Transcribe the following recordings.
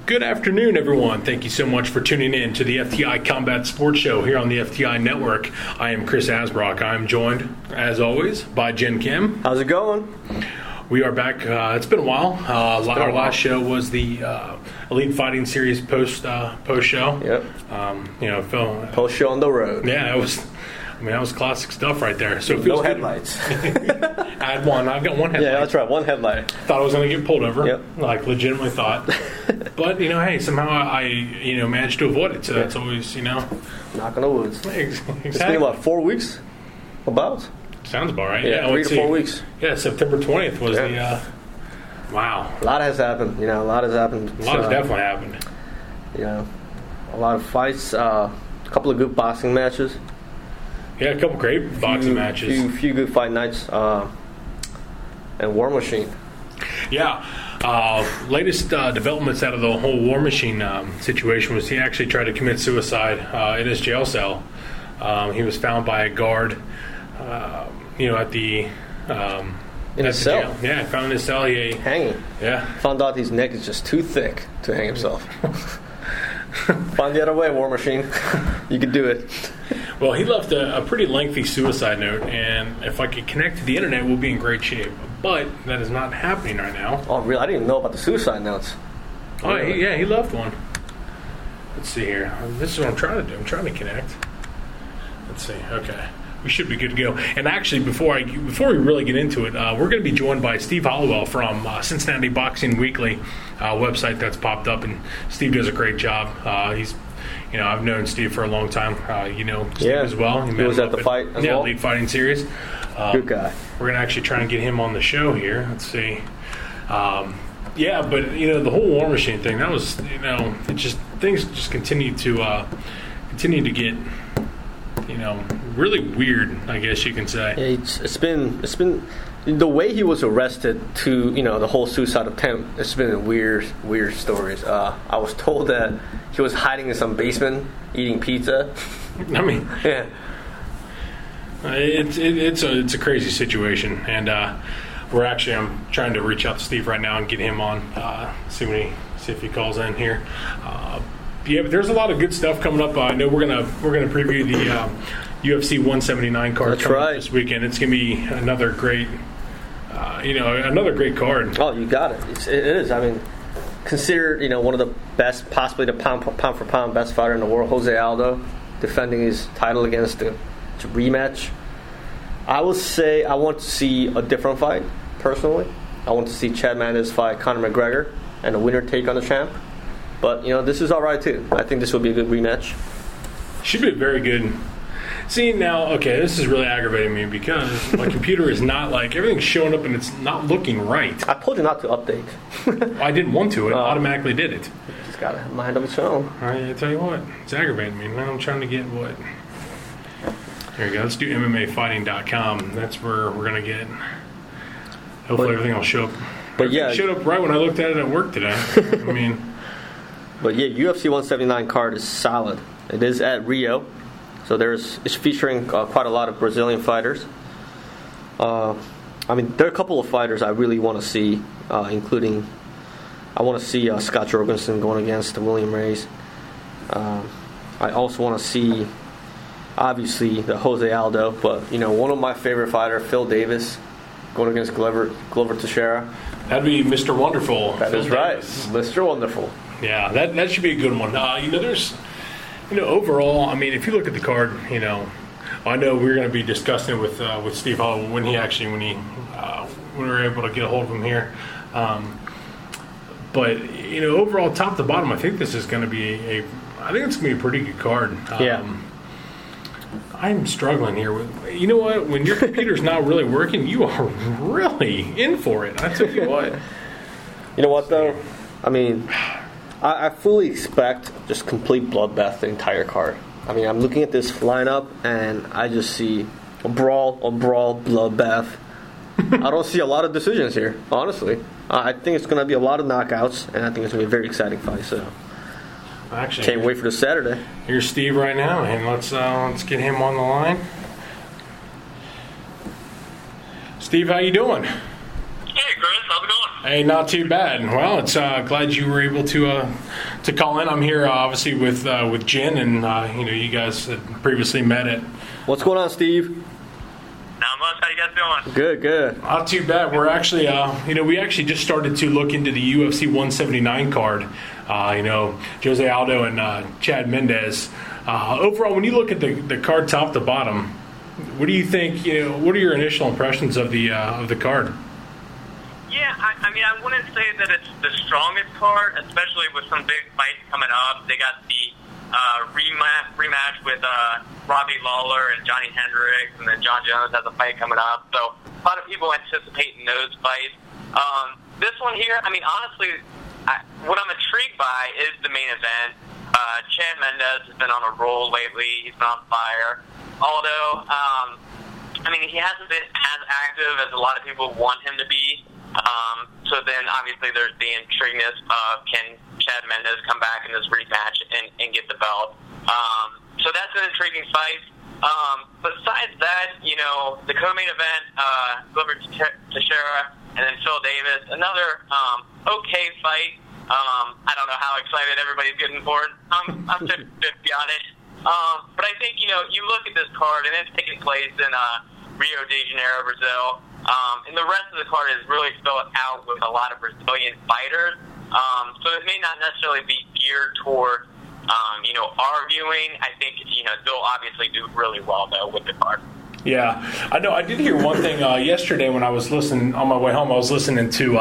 Good afternoon, everyone. Thank you so much for tuning in to the FTI Combat Sports Show here on the FTI Network. I am Chris Asbrock. I am joined, as always, by Jen Kim. How's it going? We are back. It's been a while. Our last show was the Elite Fighting Series post show. Yep. Phil. Post show on the road. Yeah, that was classic stuff right there. So it no feels good. headlights. I had one. I've got one headlight. Yeah, that's right. One headlight. Thought I was going to get pulled over. Yep. Like, legitimately thought. But, hey, somehow I managed to avoid it. So that's always, Knock on the wood. Exactly. It's been, what, 4 weeks? About? Sounds about right. Yeah, 3 to 4 weeks. Yeah, September 20th was the... Wow. A lot has happened. A lot has happened. A lot has definitely happened. A lot of fights. A couple of good boxing matches. Yeah, a couple great boxing matches. Few good fight nights. And War Machine. Yeah. Latest developments out of the whole War Machine situation was he actually tried to commit suicide in his jail cell. He was found by a guard, at the... in his cell? Jail. Yeah, found in his cell. Hanging. Yeah. Found out his neck is just too thick to hang himself. Find the other way, War Machine. You can do it. Well, he left a pretty lengthy suicide note, and if I could connect to the internet, we'll be in great shape. But that is not happening right now. Oh, really? I didn't even know about the suicide notes. Oh, he left one. Let's see here. This is what I'm trying to do. I'm trying to connect. Let's see. Okay. We should be good to go. And actually, before we really get into it, we're going to be joined by Steve Hollowell from Cincinnati Boxing Weekly website that's popped up, and Steve does a great job. He's, I've known Steve for a long time. Steve as well. He was at the fight as well. Elite Fighting Series. Good guy. We're going to actually try and get him on the show here. Let's see. But the whole War Machine thing, that was, things just continue to get, really weird, I guess you can say. Yeah, it's been the way he was arrested to, the whole suicide attempt. It's been weird stories. I was told that he was hiding in some basement eating pizza. I mean, yeah, it's a crazy situation, and I'm trying to reach out to Steve right now and get him on. See if he calls in here. But there's a lot of good stuff coming up. I know we're gonna preview the UFC 179 card coming up this weekend. It's gonna be another great, another great card. Oh, you got it. It is. I mean, considered one of the best, possibly the pound for pound best fighter in the world, Jose Aldo, defending his title against the rematch. I would say I want to see a different fight. Personally, I want to see Chad Mendes fight Conor McGregor and the winner take on the champ. But, this is all right, too. I think this will be a good rematch. Should be very good. See, now, okay, this is really aggravating me because my computer is not everything's showing up and it's not looking right. I told you not to update. I didn't want to. It automatically did it. Just got a mind of its own. All right, I tell you what. It's aggravating me. Now I'm trying to get what? Here we go. Let's do MMAfighting.com. That's where we're going to get. Hopefully everything will show up. But it showed up right when I looked at it at work today. I mean... But UFC 179 card is solid. It is at Rio, so it's featuring quite a lot of Brazilian fighters. There are a couple of fighters I really want to see, including I want to see Scott Jorgensen going against William Reis. I also want to see, obviously, the Jose Aldo, but one of my favorite fighters, Phil Davis, going against Glover Teixeira. That'd be Mr. Wonderful. That is right, Mr. Wonderful. Yeah, that should be a good one. There's, overall, if you look at the card, I know we're going to be discussing it with Steve Hall when we were able to get a hold of him here. But overall, top to bottom, I think this is going to be it's going to be a pretty good card. I'm struggling here with. You know what? When your computer's not really working, you are really in for it. I tell you what. You know what though? I fully expect just complete bloodbath the entire card. I'm looking at this lineup and I just see a brawl, bloodbath. I don't see a lot of decisions here, honestly. I think it's going to be a lot of knockouts, and I think it's going to be a very exciting fight. So, actually, can't wait for this Saturday. Here's Steve right now, and let's get him on the line. Steve, how you doing? Hey, Chris, how's it going? Hey, not too bad. Well, it's glad you were able to call in. I'm here obviously with Jen, and you guys had previously met at. What's going on, Steve? Not much. How you guys doing? Good. Not too bad. We're actually, we actually just started to look into the UFC 179 card. Jose Aldo and Chad Mendes. Overall, when you look at the card top to bottom, what do you think? What are your initial impressions of the card? Yeah, I mean, I wouldn't say that it's the strongest card, especially with some big fights coming up. They got the rematch with Robbie Lawler and Johnny Hendricks, and then John Jones has a fight coming up. So a lot of people anticipating those fights. This one here, I mean, honestly, what I'm intrigued by is the main event. Chad Mendes has been on a roll lately. He's been on fire. Although, he hasn't been as active as a lot of people want him to be. So then, obviously, there's the intrigueness of can Chad Mendes come back in this rematch and get the belt. So that's an intriguing fight. Besides that, the co-main event, Glover Teixeira and then Phil Davis, another okay fight. I don't know how excited everybody's getting for it. I'm 50-50 on it. But I think, you look at this card, and it's taking place in Rio de Janeiro, Brazil. And the rest of the card is really filled out with a lot of Brazilian fighters. So it may not necessarily be geared toward, our viewing. I think, they'll obviously do really well, though, with the card. Yeah, I know. I did hear one thing yesterday when I was listening on my way home. I was listening to,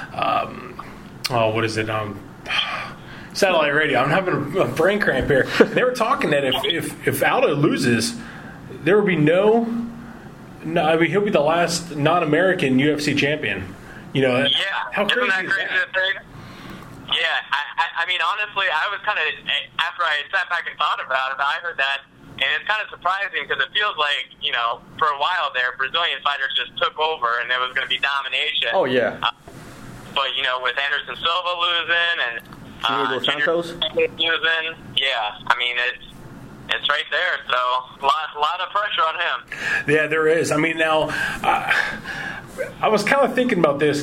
satellite radio. I'm having a brain cramp here. They were talking that if Aldo loses, there will be he'll be the last non-American UFC champion. How crazy isn't that is crazy that? to think? Yeah, I mean, honestly, I was kind of, after I sat back and thought about it, I heard that, and it's kind of surprising because it feels like, for a while there, Brazilian fighters just took over and there was going to be domination. Oh, yeah. But, with Anderson Silva losing and Diego Santos losing, yeah, I mean, it's right there, so a lot of pressure on him. Yeah, there is. I mean, now, I was kind of thinking about this,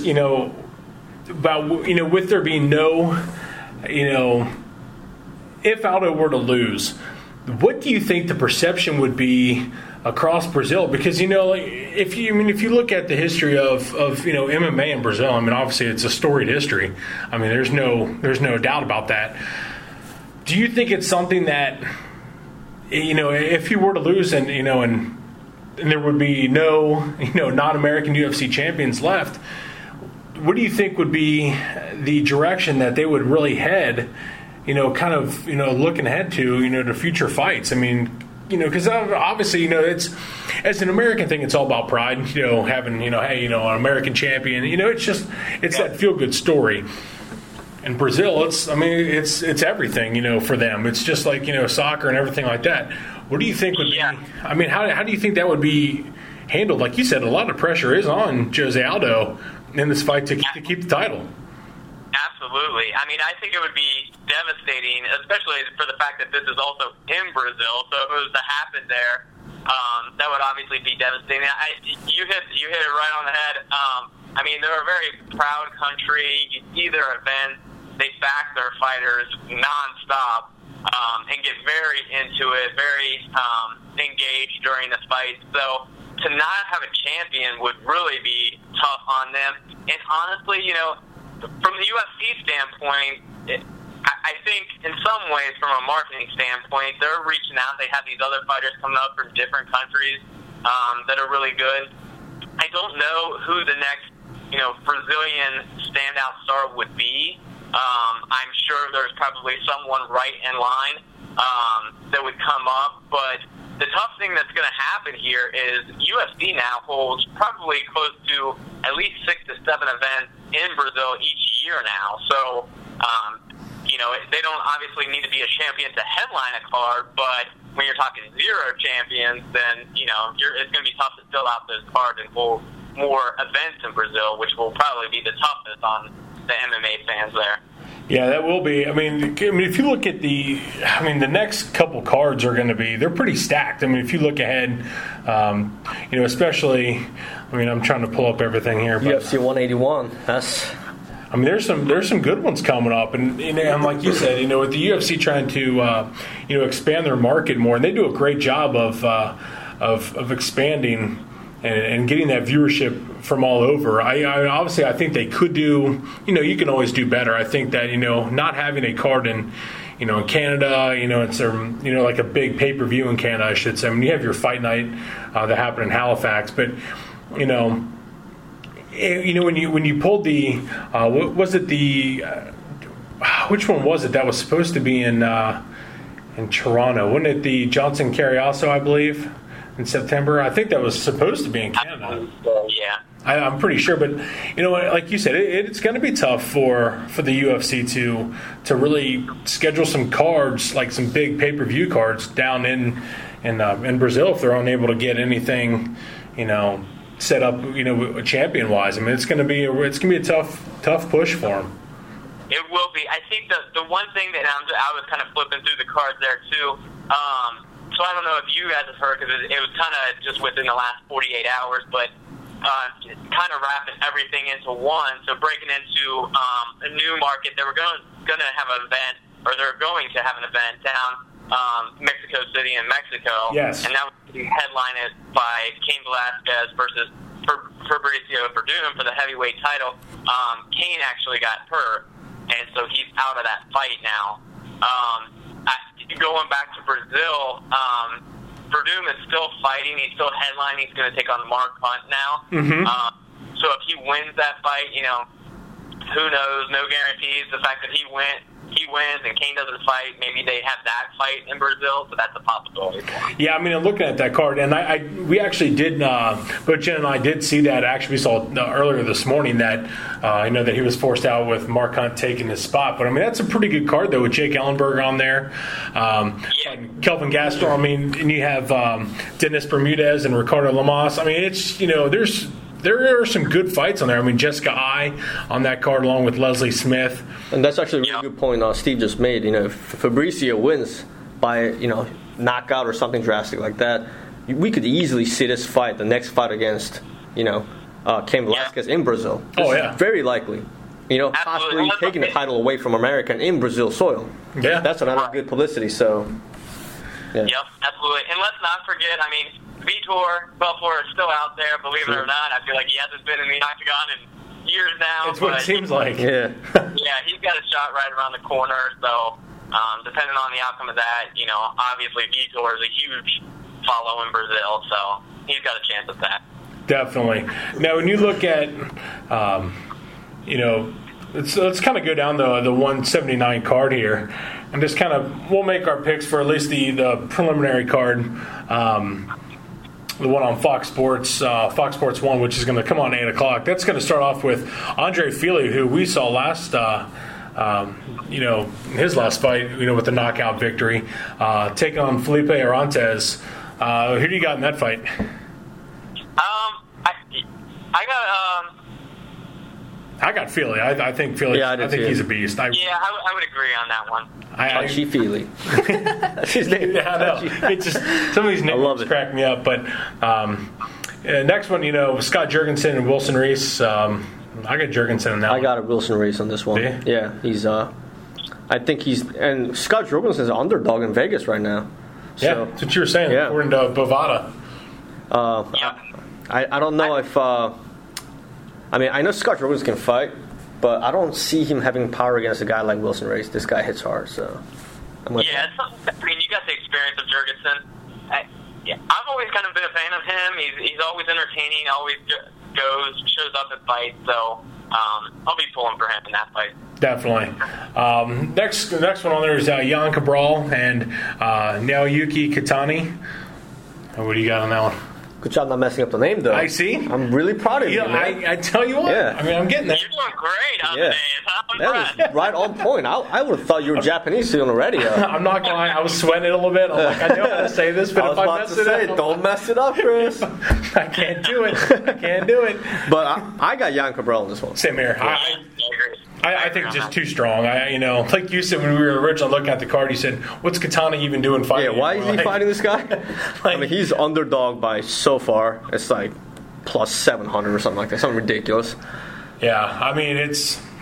with there being no, if Aldo were to lose, what do you think the perception would be across Brazil? Because, if you look at the history of MMA in Brazil, I mean, obviously it's a storied history. I mean, there's no doubt about that. Do you think it's something that, if you were to lose and there would be no, non-American UFC champions left, what do you think would be the direction that they would really head, looking ahead to future fights? I mean, because obviously, it's, as an American thing, it's all about pride, having, an American champion, it's that feel-good story. In Brazil, it's everything, for them. It's just like, soccer and everything like that. What do you think would be, I mean, how do you think that would be handled? Like you said, a lot of pressure is on Jose Aldo in this fight to keep the title. Absolutely. I mean, I think it would be devastating, especially for the fact that this is also in Brazil. So if it was to happen there, that would obviously be devastating. You hit it right on the head. I mean, they're a very proud country. You see their events. They back their fighters nonstop and get very into it, very engaged during the fight. So to not have a champion would really be tough on them. And honestly, from the UFC standpoint, I think in some ways, from a marketing standpoint, they're reaching out. They have these other fighters coming up from different countries that are really good. I don't know who the next, Brazilian standout star would be. I'm sure there's probably someone right in line that would come up. But the tough thing that's going to happen here is UFC now holds probably close to at least 6 to 7 events in Brazil each year now. So, they don't obviously need to be a champion to headline a card, but when you're talking 0 champions, then, it's going to be tough to fill out those cards and hold more events in Brazil, which will probably be the toughest on the MMA fans there. Yeah, that will be. I mean, if you look at the next couple cards are going to be, they're pretty stacked. I mean, if you look ahead, especially, I'm trying to pull up everything here. But UFC 181. That's I mean, there's some good ones coming up, and like you said, with the UFC trying to expand their market more, and they do a great job of expanding and getting that viewership from all over. I think they could do. You can always do better. I think that not having a card in Canada, it's like a big pay-per-view in Canada, I should say. I mean, you have your fight night that happened in Halifax, but when you pulled the what was it, the which one was it that was supposed to be in Toronto? Wasn't it the Johnson Carriasso, I believe, in September? I think that was supposed to be in Canada. Yeah. I'm pretty sure, but like you said, it's going to be tough for the UFC to really schedule some cards, like some big pay-per-view cards, down in Brazil if they're unable to get anything, set up, champion wise. I mean, it's going to be a tough push for them. It will be. I think the one thing that I was kind of flipping through the cards there too. So I don't know if you guys have heard, because it was kind of just within the last 48 hours, but. Kind of wrapping everything into one, so breaking into a new market. They were going to have an event, or they're going to have an event down Mexico City in Mexico. Yes. And that was headlined by Cain Velasquez versus Fabricio Verdum for the heavyweight title. Cain actually got hurt, and so he's out of that fight now. Going back to Brazil, Verdum is still fighting. He's still headlining. He's going to take on Mark Hunt now. Mm-hmm. So if he wins that fight, who knows? No guarantees. The fact that he wins and Cain doesn't fight, maybe they have that fight in Brazil. So that's a possibility. Yeah, I mean, I'm looking at that card, and we actually did. But Jen and I did see that. Actually, we saw earlier this morning that that he was forced out with Mark Hunt taking his spot. But I mean, that's a pretty good card though, with Jake Ellenberger on there, Kelvin Gastelum. I mean, and you have Dennis Bermudez and Ricardo Lamas. I mean, it's there are some good fights on there. I mean, Jessica Ai on that card along with Leslie Smith. And that's actually a really good point Steve just made. If Fabricio wins by knockout or something drastic like that, we could easily see this fight, the next fight against Cain Velasquez in Brazil. Very likely. Possibly taking the title away from American in Brazil soil. Yeah, that's another good publicity. So. Yeah. Yep, absolutely. And let's not forget, I mean, Vitor Belfort is still out there, believe it or not. I feel like he hasn't been in the octagon in years now. That's what it seems like. Yeah. Yeah, he's got a shot right around the corner. So, depending on the outcome of that, obviously Vitor is a huge follow in Brazil. So, he's got a chance at that. Definitely. Now, when you look at, let's kind of go down the 179 card here. And just we'll make our picks for at least the preliminary card, the one on Fox Sports 1, which is going to come on 8 o'clock. That's going to start off with Andre Fili, who we saw last, his last fight, with the knockout victory, taking on Felipe Arantes. Who do you got in that fight? I got Fili. I think Fili. Yeah, I think he's a beast. I would agree on that one. Touchy Fili. That's his name. Yeah, I know. It's just some of these names crack me up. But next one, Scott Jurgensen and Wilson Reese. I got Jurgensen in that one. I got a Wilson Reese on this one. Yeah, he's. I think and Scott Jurgensen's an underdog in Vegas right now. So, that's what you were saying. According to Bovada. I don't know if. I know Scott Jurgensen can fight, but I don't see him having power against a guy like Wilson Reis. This guy hits hard, so. You got the experience of Jurgensen. I've always kind of been a fan of him. He's always entertaining, always shows up at fights, so I'll be pulling for him in that fight. Definitely. Next one on there is Jan Cabral and Naoyuki Kitani. What do you got on that one? Good job not messing up the name, though. I see. I'm really proud of you, man. I tell you what. Yeah. I mean, I'm getting there. You're doing great on days. That was right on point. I would have thought you were Japanese on the radio. I'm not going to lie. I was sweating it a little bit. I'm like, I know how to say this, but if I mess it up. Don't mess it up, Chris. I can't do it. But I got Jan Cabral in this one. Same here. I think it's just too strong. Like you said when we were originally looking at the card, you said, "What's Katana even doing fighting?" Yeah, why is he fighting this guy? He's underdog by so far. It's like plus 700 or something like that. Something ridiculous. Yeah, I mean it's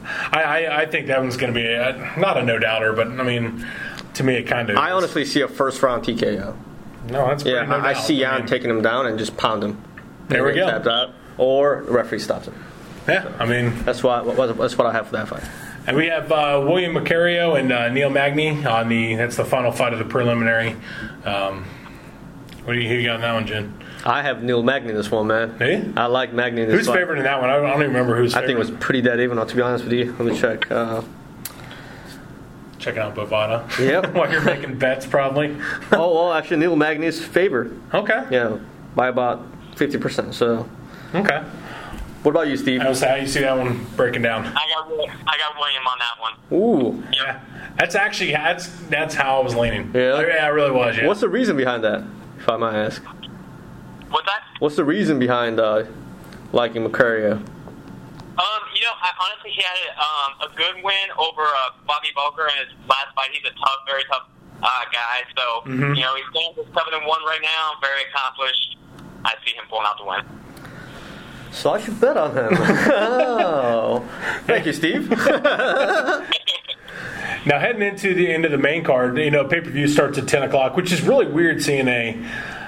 I think that one's going to be not a no-doubter, but, I mean, to me it kind of I honestly see a first-round TKO. No, that's pretty no I doubt. see Jan taking him down and just pound him. There we go. Tapped out, or the referee stops him. Yeah, I mean... That's what I have for that fight. And we have William Macario and Neil Magny on that's the final fight of the preliminary. Who you got in that one, Jen? I have Neil Magny in this one, man. Hey? I like Magny in this Who's fight. favored in that one? I don't even remember who's I favored. think it was pretty dead even, to be honest with you. Let me check. Checking out Bovada. Yep. While you're making bets, probably. Oh, well, actually, Neil Magny's favored. Okay. Yeah, by about 50%. So, Okay. what about you, Steve? How you see that one breaking down? I got William on that one. Ooh. Yeah. That's actually that's how I was leaning. Yeah? Yeah, I really was. Yeah. What's the reason behind that, if I might ask? What's that? What's the reason behind liking Macario? Honestly, he had a good win over Bobby Bulker in his last fight. He's a very tough guy. So, he's going to 7-1 right now. Very accomplished. I see him pulling out the win. So I should bet on him. Oh. Thank you, Steve. Now heading into the end of the main card, pay-per-view starts at 10 o'clock, which is really weird seeing a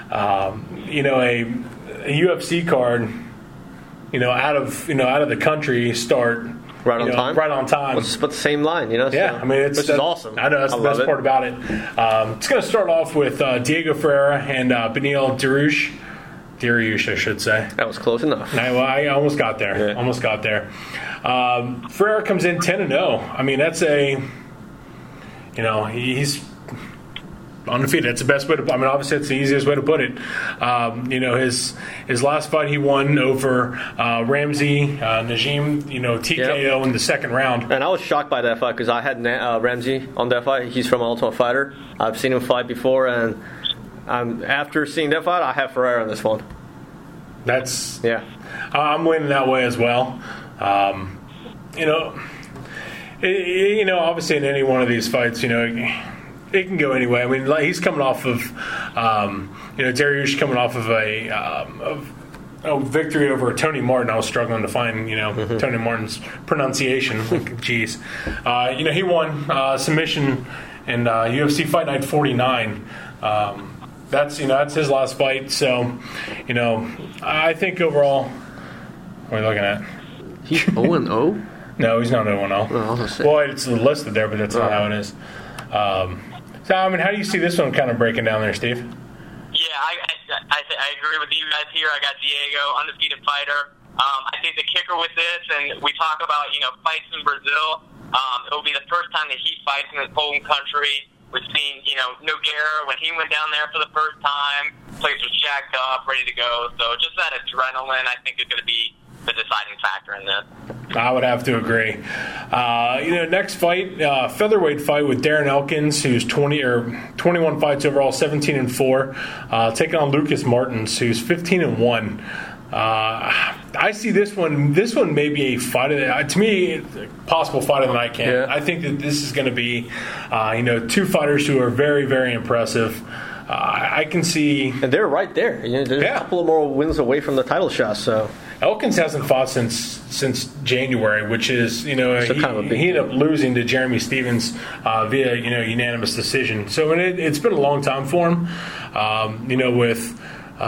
UFC card, out of the country start Right on time? Right on time. But the same line, Yeah, So, I mean, which is awesome. I know that's the best part about it. It's going to start off with Diego Ferreira and Beneil Dariush, I should say. That was close enough. I almost got there. Yeah. Almost got there. Ferreira comes in 10-0. I mean, that's he's undefeated. That's the best way to. I mean, obviously, that's the easiest way to put it. His last fight he won over Ramsey Najim. TKO in the second round. And I was shocked by that fight because I had Ramsey on that fight. He's from Ultimate Fighter. I've seen him fight before, and after seeing that fight, I have Ferreira on this one. That's I'm winning that way as well. Obviously in any one of these fights, it can go anyway. I mean, he's coming off of, Dariush coming off of a victory over Tony Martin. I was struggling to find, Tony Martin's pronunciation. Jeez. He won submission in UFC Fight Night 49. That's his last fight. So, I think overall, what are we looking at? He's 0-0? No, he's not 0-0. Well, it's listed there, but that's not how it is. So, I mean, how do you see this one kind of breaking down there, Steve? Yeah, I agree with you guys here. I got Diego, undefeated fighter. I think the kicker with this, and we talk about, fights in Brazil, it will be the first time that he fights in his home country. We've seen, Nogueira, when he went down there for the first time, place was jacked up, ready to go. So just that adrenaline, I think, is going to be the deciding factor in this. I would have to agree. Next fight, featherweight fight with Darren Elkins, who's 21 fights overall, 17-4, taking on Lucas Martins, who's 15-1. I see this one. This one may be a fight to me, possible fight of the night. I think that this is going to be, two fighters who are very, very impressive. I can see, and they're right there. There's a couple of more wins away from the title shot. So Elkins hasn't fought since January, which is he ended up losing to Jeremy Stevens via unanimous decision. So it's been a long time for him. With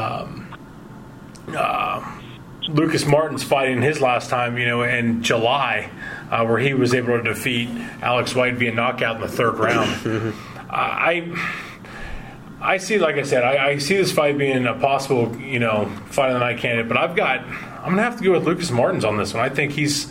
Lucas Martins fighting his last time, in July, where he was able to defeat Alex White via knockout in the third round. I see, like I said, I see this fight being a possible, fight of the night candidate. But I'm going to have to go with Lucas Martins on this one. I think he's,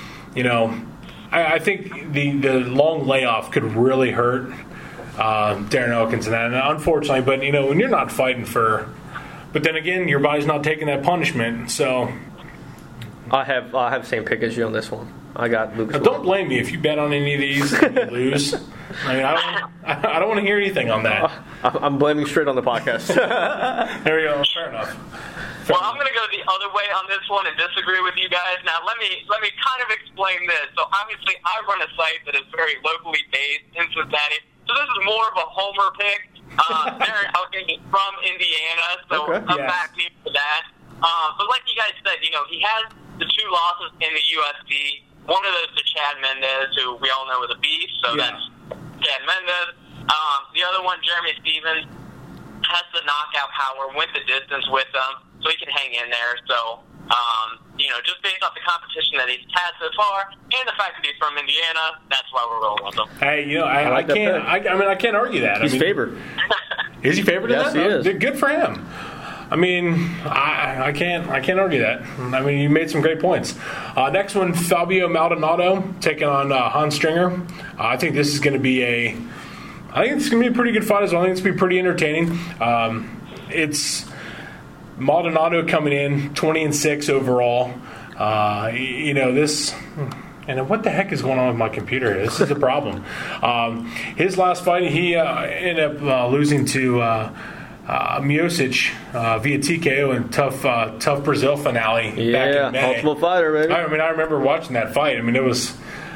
I think the long layoff could really hurt Darren Elkins in that. And unfortunately, but when you're not fighting for. But then again, your body's not taking that punishment, so. I have the same pick as you on this one. I got Lucas. Now, don't blame me if you bet on any of these and you lose. I mean, I don't want to hear anything on that. I'm blaming straight on the podcast. There we go. Fair enough. Well, I'm going to go the other way on this one and disagree with you guys. Now, let me kind of explain this. So, obviously, I run a site that is very locally based in Cincinnati. So, this is more of a homer pick. Darren Elkins is from Indiana, so I'm backing for that. But like you guys said, he has the two losses in the UFC. One of those is Chad Mendez, who we all know is a beast, so that's Chad Mendez. The other one, Jeremy Stevens, has the knockout power, went the distance with them, so he can hang in there. So, just based off the competition that he's had so far, and the fact that he's from Indiana, that's why we're rolling with him. Hey, I can't argue that. He's favored. Is he favored? Yes, in that? He is. Good for him. I mean, I can't argue that. I mean, you made some great points. Next one, Fabio Maldonado taking on Hans Stringer. I think this is going to be a pretty good fight as well. I think it's going to be pretty entertaining. It's Maldonado coming in 20-6 overall. This. And what the heck is going on with my computer here? This is the problem. His last fight, he ended up losing to Miocic via TKO in tough Brazil finale back in May. Ultimate Fighter, baby. I remember watching that fight. I mean, it was,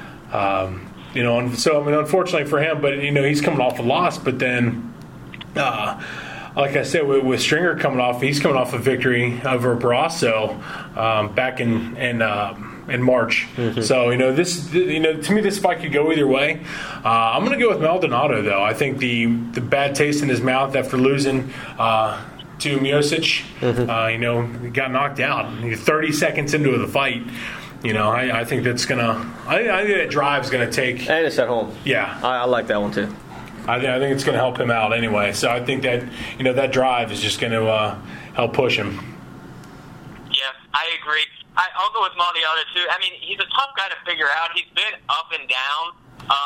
unfortunately for him, but he's coming off a loss. But then, like I said, with Stringer he's coming off a victory over Barroso back in March. Mm-hmm. So to me this fight could go either way. I'm going to go with Maldonado though. I think the bad taste in his mouth after losing to Miocic, he got knocked out 30 seconds into the fight. I think that's gonna. I think that drive's gonna take. And it's at home. Yeah, I like that one too. I think it's going to help him out anyway. So I think that that drive is just going to help push him. Yeah, I agree. I'll go with Maldonado too. I mean, he's a tough guy to figure out. He's been up and down.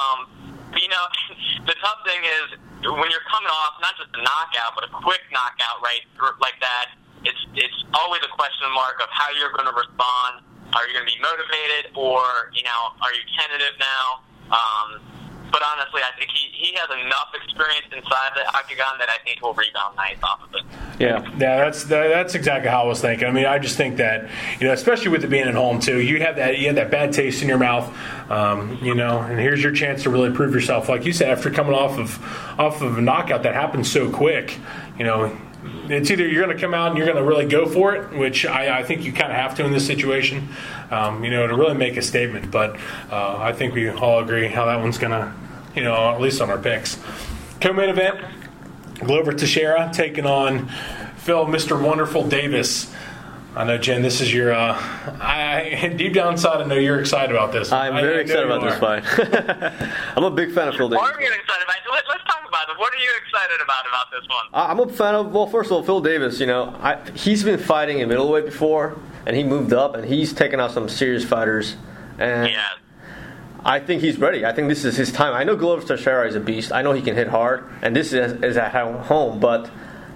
The tough thing is when you're coming off not just a knockout, but a quick knockout, right, like that. It's always a question mark of how you're going to respond. Are you going to be motivated, or are you tentative now? But honestly, I think he has enough experience inside the octagon that I think he'll rebound nice off of it. Yeah, that's exactly how I was thinking. I mean, I just think that especially with it being at home too, you had that bad taste in your mouth, and here's your chance to really prove yourself. Like you said, after coming off of a knockout that happened so quick, it's either you're going to come out and you're going to really go for it, which I think you kind of have to in this situation, to really make a statement. But I think we all agree how that one's going to, at least on our picks. Co-main event, Glover Teixeira taking on Mr. Wonderful Davis. I know, Jen, this is your deep down inside, I know you're excited about this. I'm very excited about this fight. I'm a big fan of Phil Davis. Why are you excited about it? Let's talk about it. What are you excited about this one? I'm a fan of, first of all, Phil Davis. He's been fighting in middleweight before, and he moved up, and he's taken out some serious fighters. And yeah. I think he's ready. I think this is his time. I know Glover Teixeira is a beast. I know he can hit hard, and this is at home, but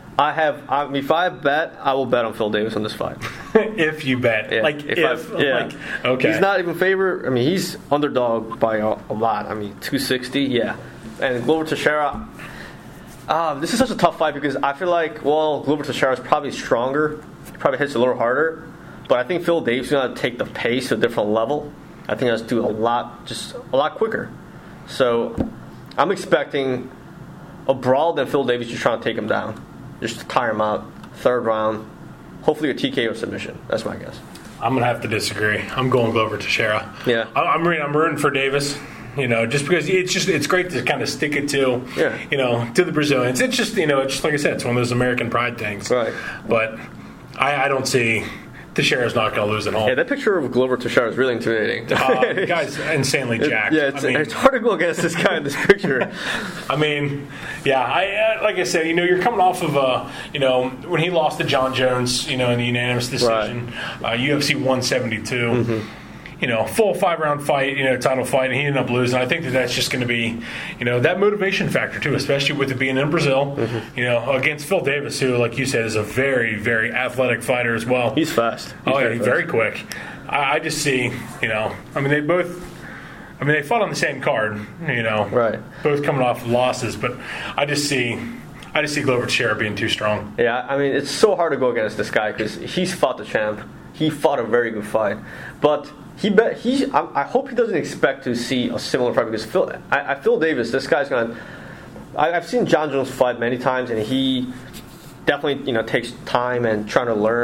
if I bet, I will bet on Phil Davis on this fight. If you bet. Yeah. Okay. He's not even favored. I mean, he's underdog by a lot. I mean, 260, yeah. And Glover Teixeira, this is such a tough fight because I feel like, Glover Teixeira is probably stronger. He probably hits a little harder. But I think Phil Davis is going to take the pace to a different level. I think he has to do a lot quicker. So I'm expecting a brawl, then Phil Davis just trying to take him down. Just tire him out. Third round. Hopefully a TKO submission. That's my guess. I'm going to have to disagree. I'm going Glover Teixeira. Yeah. I'm rooting for Davis. Just because it's great to kind of stick it to, to the Brazilians. It's just, just like I said, it's one of those American pride things. Right. But I don't see Teixeira's not going to lose at home. Yeah, that picture of Glover Teixeira is really intimidating. The guy's insanely jacked. It's hard to go against this guy in this picture. I mean, like I said, you're coming off of when he lost to John Jones, in the unanimous decision, right. UFC 172. Mm-hmm. Full 5-round fight, title fight, and he ended up losing. I think that's just going to be, that motivation factor too, especially with it being in Brazil, against Phil Davis, who, like you said, is a very, very athletic fighter as well. He's fast. He's very quick. I just see, they fought on the same card, right. Both coming off losses, but I just see Glover Teixeira being too strong. Yeah, it's so hard to go against this guy because he's fought the champ. He fought a very good fight, but I hope he doesn't expect to see a similar fight because Phil Davis, this guy's gonna. I've seen John Jones fight many times, and he definitely takes time and trying to learn.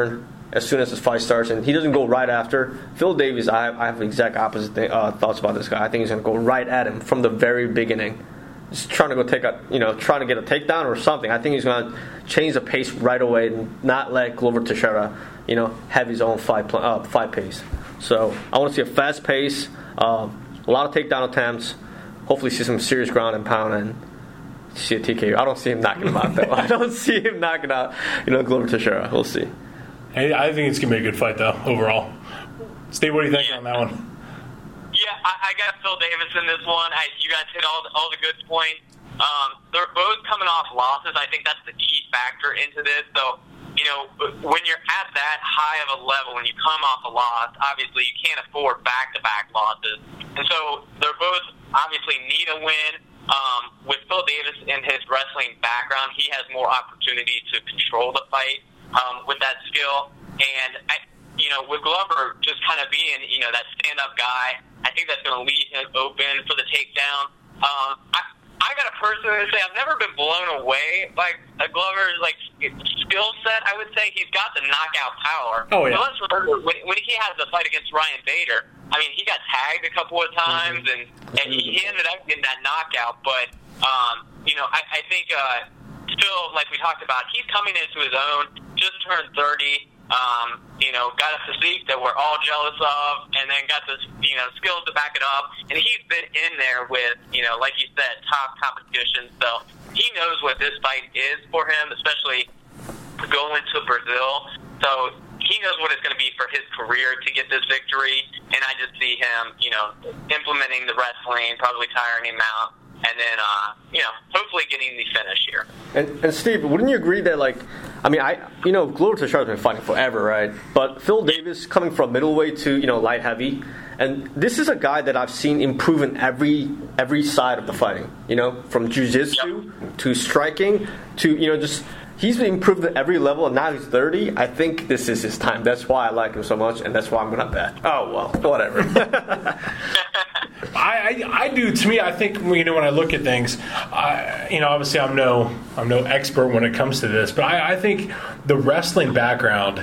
as soon as his fight starts, and he doesn't go right after. Phil Davis, I have the exact opposite thoughts about this guy. I think he's going to go right at him from the very beginning. Just trying to go trying to get a takedown or something. I think he's going to change the pace right away and not let Glover Teixeira, have his own fight pace. So I want to see a fast pace, a lot of takedown attempts. Hopefully, see some serious ground and pound and see a TKO. I don't see him knocking him out though. I don't see him knocking out, Glover Teixeira. We'll see. Hey, I think it's going to be a good fight though overall. Steve, what do you think on that one? Yeah, I got Phil Davis in this one. You guys hit all the good points. They're both coming off losses. I think that's the key factor into this. So, when you're at that high of a level, when you come off a loss, obviously you can't afford back-to-back losses. And so they're both obviously need a win. With Phil Davis in his wrestling background, he has more opportunity to control the fight with that skill. And with Glover just kind of being, that stand-up guy, I think that's going to leave him open for the takedown. I got to personally say I've never been blown away by Glover's skill set. I would say he's got the knockout power. Oh yeah. So let's remember when he had the fight against Ryan Bader. I mean, he got tagged a couple of times and he ended up getting that knockout. But I think still, like we talked about, he's coming into his own. Just turned 30. Got a physique that we're all jealous of, and then got the skills to back it up. And he's been in there with like you said, top competition. So he knows what this fight is for him, especially going to Brazil. So he knows what it's going to be for his career to get this victory. And I just see him, implementing the wrestling, probably tiring him out. And then, hopefully getting the finish here. And Steve, wouldn't you agree that, Glover Teixeira's been fighting forever, right? But Phil Davis coming from middleweight to, light heavy, and this is a guy that I've seen improve in every side of the fighting, from jiu-jitsu to striking to, he's been improved at every level, and now he's 30. I think this is his time. That's why I like him so much, and that's why I'm going to bet. Oh, well, whatever. I do. To me, I think when I look at things, obviously I'm no expert when it comes to this, but I think the wrestling background,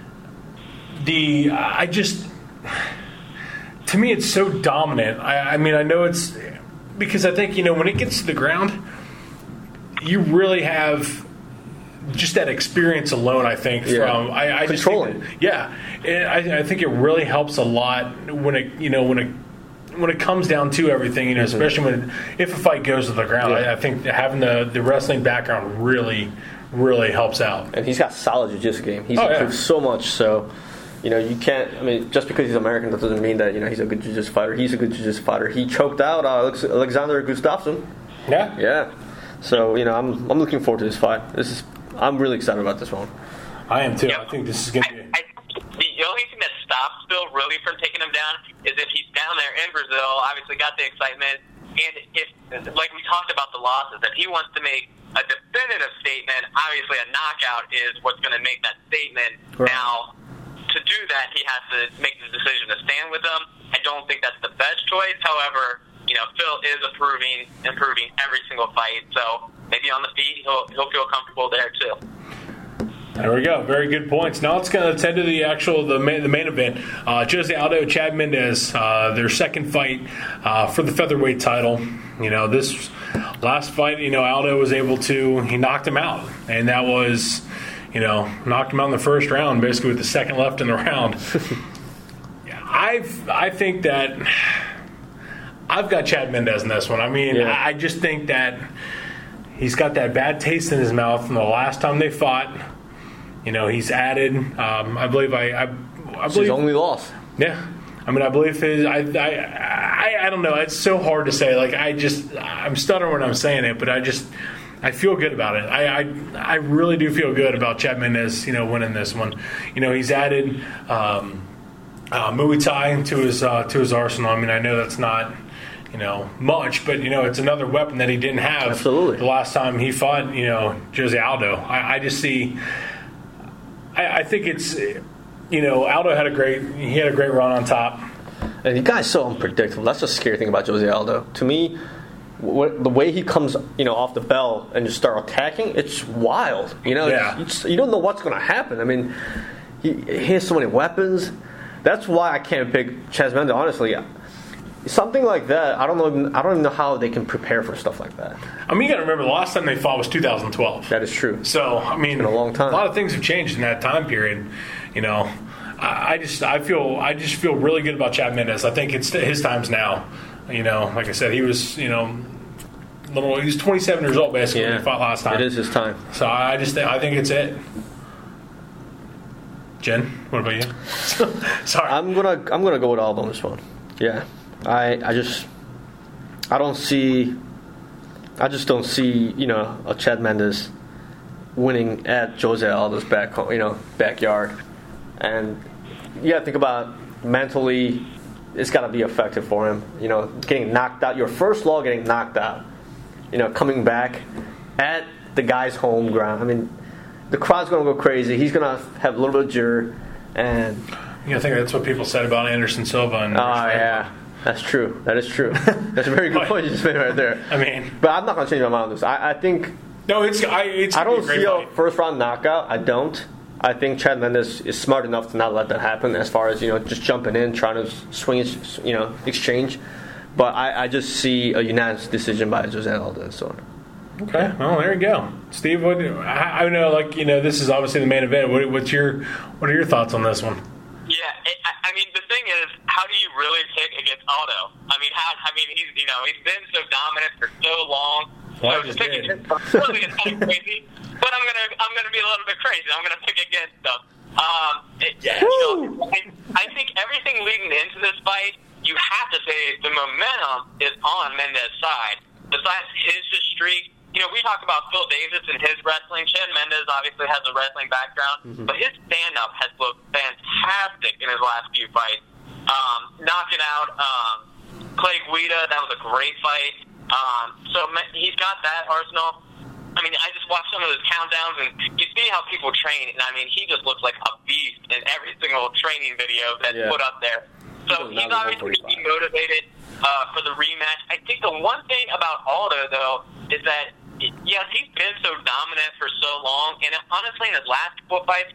to me it's so dominant. I know it's because I think when it gets to the ground, you really have just that experience alone. I think from I just controlling. I think it really helps a lot when it comes down to everything, especially if a fight goes to the ground. I think having the wrestling background really, really helps out. And he's got solid jiu-jitsu game. He's improved so much. So, you can't. Just because he's American, that doesn't mean that he's a good jiu-jitsu fighter. He's a good jiu-jitsu fighter. He choked out Alexander Gustafsson. Yeah. So I'm looking forward to this fight. I'm really excited about this one. I am too. I think this is going to be. The only thing that stops Phil really from taking him down is if he's down there in Brazil, obviously got the excitement, and if, like we talked about the losses, if he wants to make a definitive statement, obviously a knockout is what's going to make that statement. Right. Now, to do that, he has to make the decision to stand with them. I don't think that's the best choice. However, Phil is improving every single fight, so maybe on the feet he'll feel comfortable there too. There we go. Very good points. Now let's head to the main event. Jose Aldo, Chad Mendes, their second fight for the featherweight title. This last fight, Aldo was able to, he knocked him out, and that was, knocked him out in the first round, basically with the second left in the round. I think that I've got Chad Mendes in this one. I just think that he's got that bad taste in his mouth from the last time they fought. He's added. I believe his only loss. Yeah, I believe his. I don't know. It's so hard to say. I'm stuttering when I'm saying it, but I feel good about it. I really do feel good about Chad Mendes. Winning this one. He's added Muay Thai to his arsenal. I know that's not much, but it's another weapon that he didn't have. Absolutely. The last time he fought Jose Aldo. I just see. I think it's Aldo had a great run on top, and the guy's so unpredictable. That's the scary thing about Jose Aldo. To me, the way he comes off the bell and just start attacking, it's wild. You don't know what's going to happen. he has so many weapons. That's why I can't pick Chad Mendes. Honestly, something like that, I don't even know how they can prepare for stuff like that. I mean, you got to remember the last time they fought was 2012. That is true. So I mean, it's been a long time. A lot of things have changed in that time period. You know, I just feel really good about Chad Mendes. I think it's his times now. You know, like I said, he was he was 27 years old basically when he fought last time. It is his time. So I think it's it. Jen, what about you? Sorry, I'm gonna go with Aldo on this one. Yeah, I just don't see a Chad Mendes winning at Jose Aldo's backyard, and think about mentally, it's got to be effective for him. You know, getting knocked out, your first law getting knocked out. You know, coming back at the guy's home ground. I mean, the crowd's going to go crazy. He's going to have a little bit of jeer. And I think that's what people said about Anderson Silva. And yeah, that's true. That is true. That's a very good point you just made right there. I mean, but I'm not going to change my mind on this. I think I don't see a first round knockout. I don't. I think Chad Mendes is smart enough to not let that happen. As far as just jumping in, trying to swing, exchange. But I just see a unanimous decision by Jose Aldo and so on. Okay, well there you go, Steve. I know, this is obviously the main event. What are your thoughts on this one? Yeah, I mean, the thing is, how do you really pick against Aldo? I mean, he's been so dominant for so long. Well, so pick against him really is kind of crazy. But I'm gonna be a little bit crazy. I'm gonna pick against him. I think everything leading into this fight, you have to say the momentum is on Mendes' side. Besides his streak, we talk about Phil Davis and his wrestling. Chad Mendes obviously has a wrestling background, but his stand-up has looked fantastic in his last few fights. Knocking out Clay Guida, that was a great fight. So he's got that arsenal. I mean, I just watched some of his countdowns, and you see how people train, and I mean, he just looks like a beast in every single training video that's put up there. So he's obviously motivated for the rematch. I think the one thing about Aldo, though, is that, yes, he's been so dominant for so long, and honestly, in his last couple fights,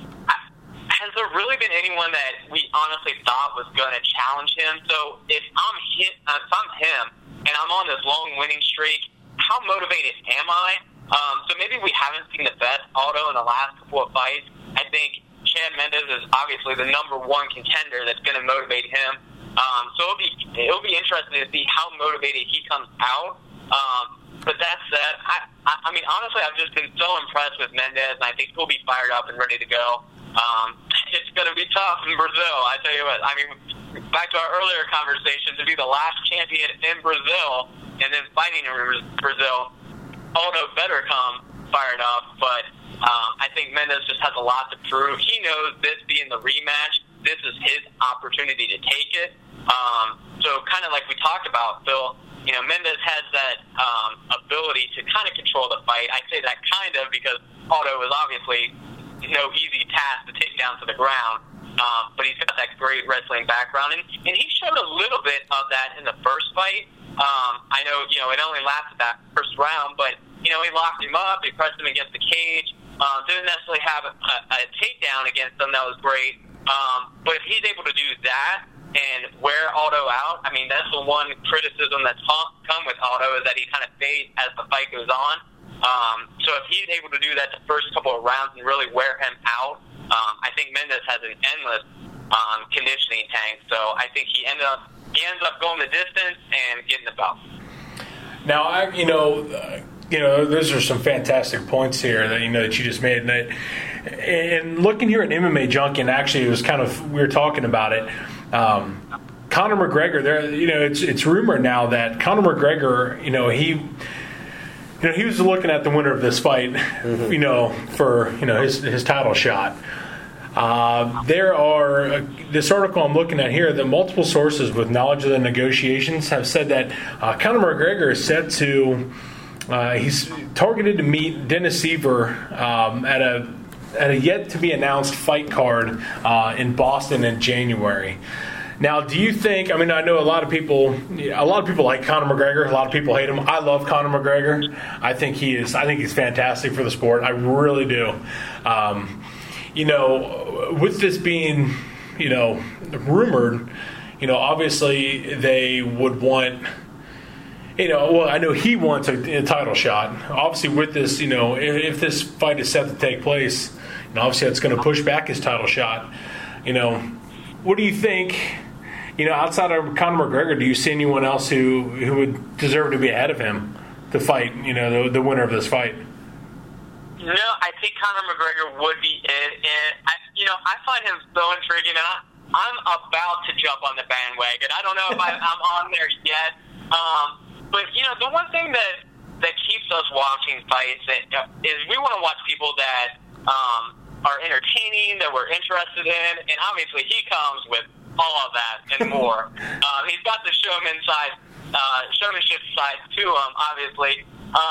has there really been anyone that we honestly thought was going to challenge him? So if I'm him, and I'm on this long winning streak, how motivated am I? So maybe we haven't seen the best Aldo in the last couple of fights. I think Chad Mendes is obviously the number one contender that's going to motivate him. So it'll be interesting to see how motivated he comes out. But that said, I mean, honestly, I've just been so impressed with Mendes, and I think he'll be fired up and ready to go. It's going to be tough in Brazil. I tell you what, I mean, back to our earlier conversation, to be the last champion in Brazil and then fighting in Brazil, Aldo better come fired up. But I think Mendes just has a lot to prove. He knows this being the rematch, this is his opportunity to take it. So kind of like we talked about, Phil, Mendes has that ability to kind of control the fight. I say that kind of because Aldo is obviously no easy task to take down to the ground. But he's got that great wrestling background. And he showed a little bit of that in the first fight. I know, it only lasted that first round, but, he locked him up, he pressed him against the cage, didn't necessarily have a takedown against him that was great. But if he's able to do that and wear Aldo out, I mean, that's the one criticism that's come with Aldo is that he kind of fades as the fight goes on. So if he's able to do that the first couple of rounds and really wear him out, I think Mendes has an endless conditioning tank. So I think he ends up going the distance and getting the belt. Now, those are some fantastic points here that that you just made. And looking here at MMA Junkie, and actually, it was we were talking about it. Conor McGregor, it's rumored now that Conor McGregor, he was looking at the winner of this fight, for his title shot. There are this article I'm looking at here. The multiple sources with knowledge of the negotiations have said that Conor McGregor is set to. He's targeted to meet Dennis Siver at a yet to be announced fight card in Boston in January. Now, do you think? I mean, I know a lot of people like Conor McGregor. A lot of people hate him. I love Conor McGregor. I think he's fantastic for the sport. I really do. with this being, rumored, obviously they would want. I know he wants a title shot. Obviously, with this, if this fight is set to take place, obviously that's going to push back his title shot. What do you think? Outside of Conor McGregor, do you see anyone else who would deserve to be ahead of him to fight? The winner of this fight. No, I think Conor McGregor would be it, and I find him so intriguing, and I'm about to jump on the bandwagon. I don't know if I'm on there yet. But, the one thing that keeps us watching fights is we want to watch people that are entertaining, that we're interested in, and obviously he comes with all of that and more. He's got the showmanship side to him, obviously.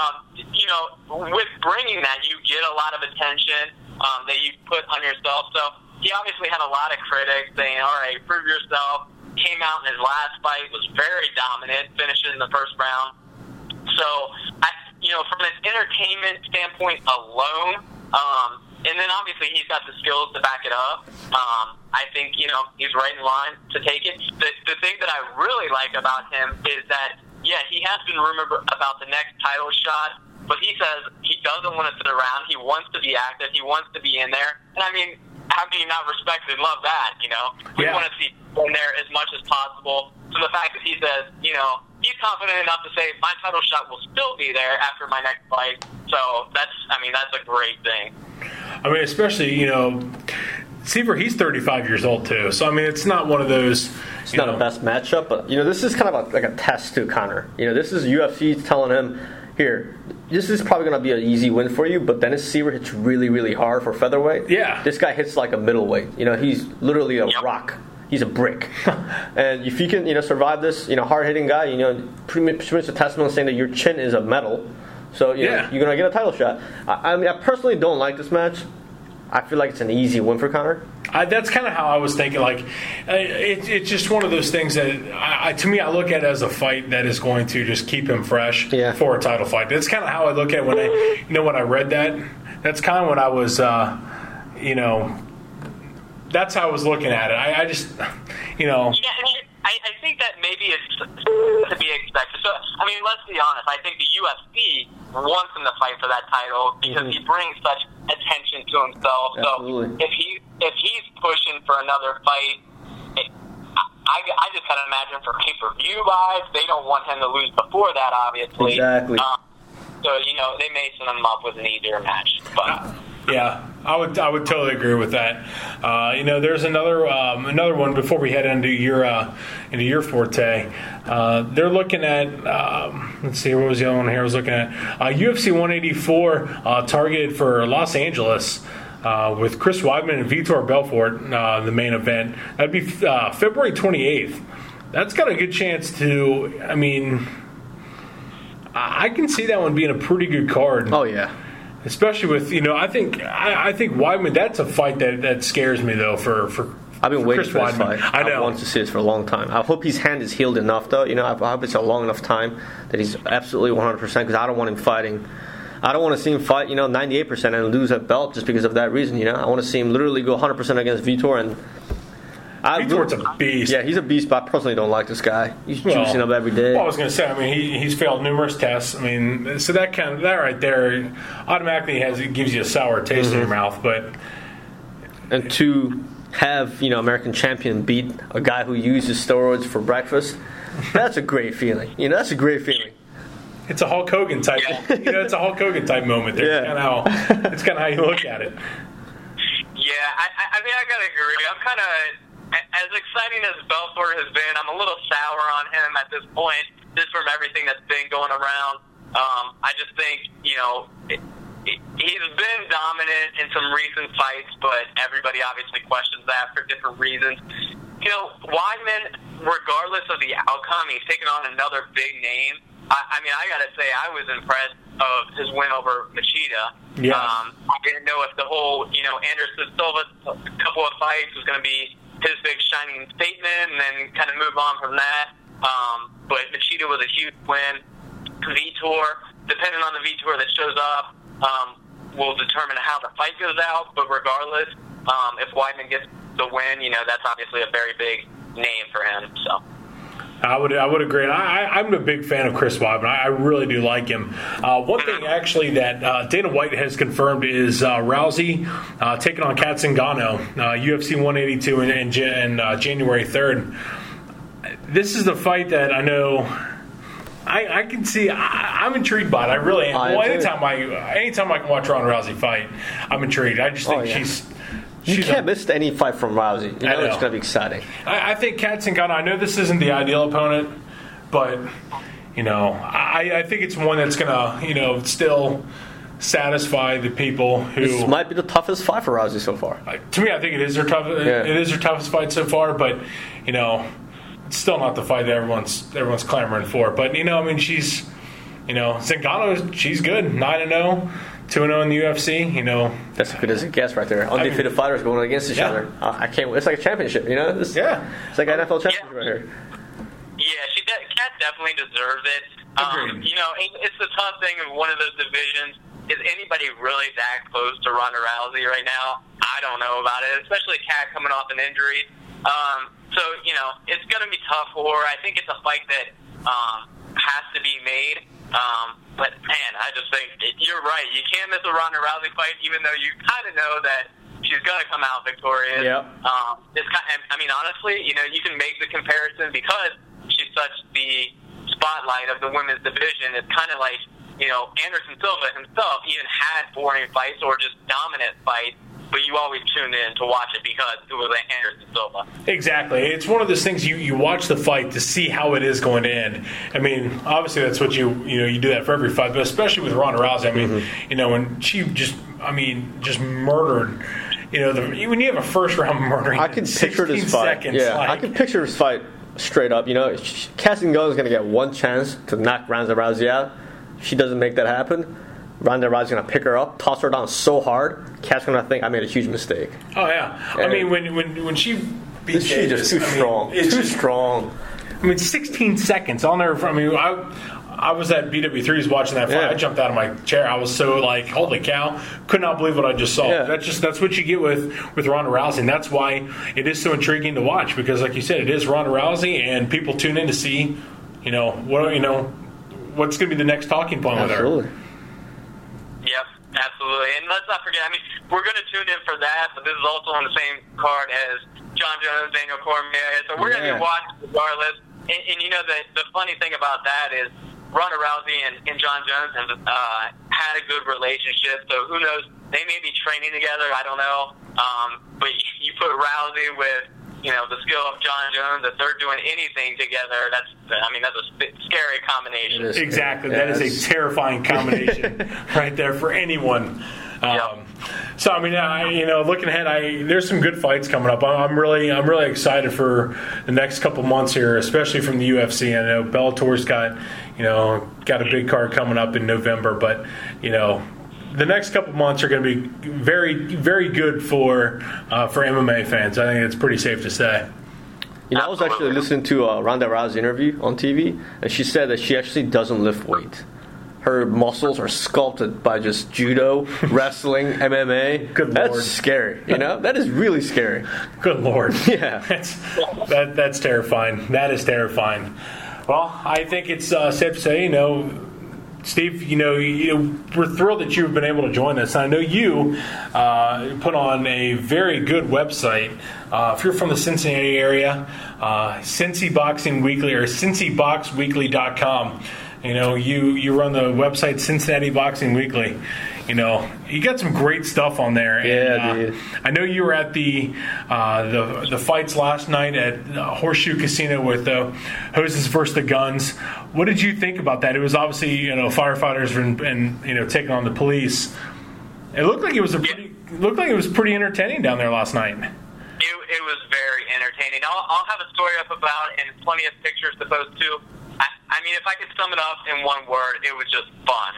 With bringing that, you get a lot of attention that you put on yourself. So he obviously had a lot of critics saying, all right, prove yourself. Came out in his last fight, was very dominant, finished in the first round. So, from an entertainment standpoint alone, and then obviously he's got the skills to back it up, I think, he's right in line to take it. The thing that I really like about him is that, he has been rumored about the next title shot, but he says he doesn't want to sit around. He wants to be active. He wants to be in there. And I mean, how can you not respect and love that, We want to see in there as much as possible. So the fact that he says, he's confident enough to say my title shot will still be there after my next fight. So that's a great thing. Especially, Seaver, he's 35 years old too. So, it's not one of those. It's not a best matchup, but, this is kind of like a test to Conor. This is UFC telling him, here, this is probably going to be an easy win for you, but Dennis Seaver hits really, really hard for featherweight. Yeah. This guy hits like a middleweight. He's literally a rock. He's a brick. And if you can, survive this, hard-hitting guy, pretty much a testament saying that your chin is a metal. So, you're going to get a title shot. I personally don't like this match. I feel like it's an easy win for Conor. That's kind of how I was thinking. Like, it's just one of those things that, to me, I look at it as a fight that is going to just keep him fresh for a title fight. That's kind of how I look at it when I read that. That's kind of what I was, that's how I was looking at it. I just, I think that maybe it's to be expected. So, let's be honest. I think the UFC wants him to fight for that title because he brings such attention to himself. Absolutely. So if he's pushing for another fight, I just kind of imagine for pay-per-view vibes, they don't want him to lose before that, obviously. Exactly. So they may send him up with an easier match, but. Yeah, I would totally agree with that. There's another one before we head into your forte. They're looking at let's see, what was the other one here I was looking at? UFC 184 targeted for Los Angeles with Chris Weidman and Vitor Belfort, the main event. That'd be February 28th. That's got a good chance to. I can see that one being a pretty good card. Oh yeah. Especially with I think Weidman. That's a fight that scares me though. For I've been waiting Chris for this Weidman. fight. I know. I've wanted to see this for a long time. I hope his hand is healed enough though. I hope it's a long enough time that he's absolutely 100%. Because I don't want him fighting. I don't want to see him fight 98% and lose a belt just because of that reason. I want to see him literally go 100% against Vitor and. Vitor's a beast. Yeah, he's a beast, but I personally don't like this guy. He's juicing up every day. Well, I was going to say, he's failed numerous tests. So that right there automatically gives you a sour taste in your mouth. But and to have American champion beat a guy who uses steroids for breakfast, that's a great feeling. That's a great feeling. It's a Hulk Hogan type. It's a Hulk Hogan type moment there. Yeah. It's kind of how you look at it. Yeah, I gotta agree. I'm kind of. As exciting as Belfort has been, I'm a little sour on him at this point, just from everything that's been going around. I just think, he's been dominant in some recent fights, but everybody obviously questions that for different reasons. Weidman, regardless of the outcome, he's taken on another big name. I got to say, I was impressed of his win over Machida. Yeah. I didn't know if the whole, Anderson Silva couple of fights was going to be his big shining statement and then kind of move on from that. But Machida was a huge win. Vitor, depending on the Vitor that shows up, will determine how the fight goes out. But regardless, If Weidman gets the win, that's obviously a very big name for him. So. I would agree. And I'm a big fan of Chris Weidman. I really do like him. One thing actually that Dana White has confirmed is Rousey taking on Kat Zingano, UFC 182 in January 3rd. This is the fight that I know I can see. I'm intrigued by it. I really am. Well, anytime I can watch Ronda Rousey fight, I'm intrigued. I just think You can't miss any fight from Rousey. You know it's going to be exciting. I think Kat Zingano, I know this isn't the ideal opponent, but, I think it's one that's going to, still satisfy the people who... This might be the toughest fight for Rousey so far. To me, I think it is her toughest fight so far, but, it's still not the fight that everyone's clamoring for. But, she's, Zingano, she's good, 9-0. 2-0 in the UFC, That's as good as it gets right there. Undefeated fighters going against each other. I can't. It's like a championship, It's like an NFL championship right here. Yeah, Kat definitely deserves it. It's the tough thing in one of those divisions. Is anybody really that close to Ronda Rousey right now? I don't know about it, especially Kat coming off an injury. So, it's going to be tough for her. I think it's a fight that has to be made. But, man, I just think you're right. You can't miss a Ronda Rousey fight, even though you kind of know that she's going to come out victorious. Yep. Honestly, you can make the comparison because she's such the spotlight of the women's division. It's kind of like, Anderson Silva himself even had boring fights or just dominant fights, but you always tuned in to watch it because it was Anderson Silva. Exactly. It's one of those things you watch the fight to see how it is going to end. Obviously that's what you do that for every fight, but especially with Ronda Rousey. When she just murdered, when you have a first round murdering, I can picture this fight. Seconds, I can picture this fight straight up. Kat Zingano is going to get one chance to knock Ronda Rousey out. If she doesn't make that happen, Ronda Rousey's going to pick her up, toss her down so hard, Kat's going to think I made a huge mistake. Oh, yeah. When she beat she's just too strong. Too strong. 16 seconds. I'll never... I was at BW3's watching that fight. Yeah. I jumped out of my chair. I was so holy cow. Could not believe what I just saw. Yeah. That's what you get with Ronda Rousey. And that's why it is so intriguing to watch because, like you said, it is Ronda Rousey, and people tune in to see, what's going to be the next talking point with her. Yep, absolutely. And let's not forget, we're going to tune in for that, but this is also on the same card as John Jones, Daniel Cormier. So we're going to be watching regardless. And the funny thing about that is Ronda Rousey and John Jones have had a good relationship. So who knows? They may be training together. I don't know. But you put Rousey with the skill of John Jones, if they're doing anything together, that's a scary combination. Exactly. That is a terrifying combination right there for anyone. So looking ahead, there's some good fights coming up. I'm really excited for the next couple months here, especially from the UFC. I know Bellator's got a big card coming up in November, but the next couple months are going to be very, very good for MMA fans. I think it's pretty safe to say. I was actually listening to a Ronda Rousey interview on TV, and she said that she actually doesn't lift weight. Her muscles are sculpted by just judo, wrestling, MMA. Good Lord. That's scary. That is really scary. Good Lord. Yeah. That's terrifying. That is terrifying. Well, I think it's safe to say, Steve, we're thrilled that you've been able to join us. I know you put on a very good website. If you're from the Cincinnati area, Cincy Boxing Weekly or CincyBoxWeekly.com. You run the website Cincinnati Boxing Weekly. You got some great stuff on there. Yeah, dude. I know you were at the fights last night at Horseshoe Casino with Hoses versus the Guns. What did you think about that? It was obviously firefighters and taking on the police. It looked like it was pretty entertaining down there last night. It was very entertaining. I'll have a story up about it and plenty of pictures to post too. If I could sum it up in one word, it was just fun.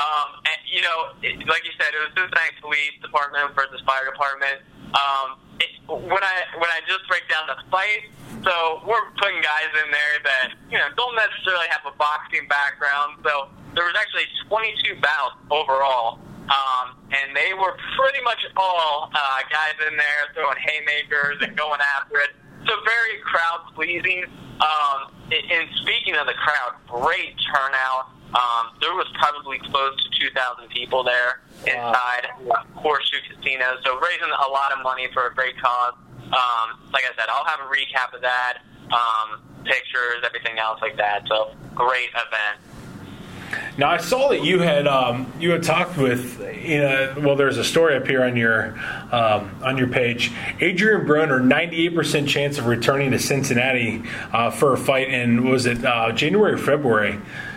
Like you said, it was Cincinnati Police Department versus Fire Department. When I just break down the fight, so we're putting guys in there that don't necessarily have a boxing background. So there was actually 22 bouts overall. And they were pretty much all guys in there throwing haymakers and going after it. So very crowd pleasing. And speaking of the crowd, great turnout. There was probably close to 2,000 people there inside Horseshoe Casino. So raising a lot of money for a great cause. Like I said, I'll have a recap of that, pictures, everything else like that. So great event. Now I saw that you had talked with well, there's a story up here on your page. Adrian Broner, 98% chance of returning to Cincinnati for a fight in, was it January or February?